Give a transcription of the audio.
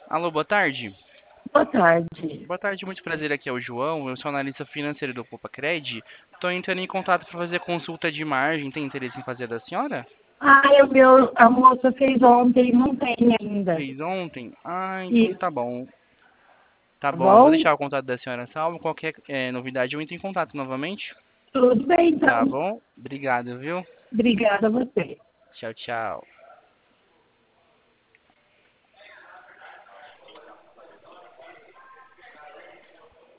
Alô, boa tarde. Boa tarde. Boa tarde, muito prazer. Aqui é o João. Eu sou analista financeiro do Cred. Estou entrando em contato para fazer consulta de margem. Tem interesse em fazer da senhora? A moça fez ontem, não tem ainda. Fez ontem? Ah, então E, tá bom. Tá tá bom, eu vou bom? deixar o contato da senhora salvo. Qualquer novidade eu entro em contato novamente. Tudo bem, Tá então. bom? Obrigado, viu? Obrigada a você. Tchau, tchau.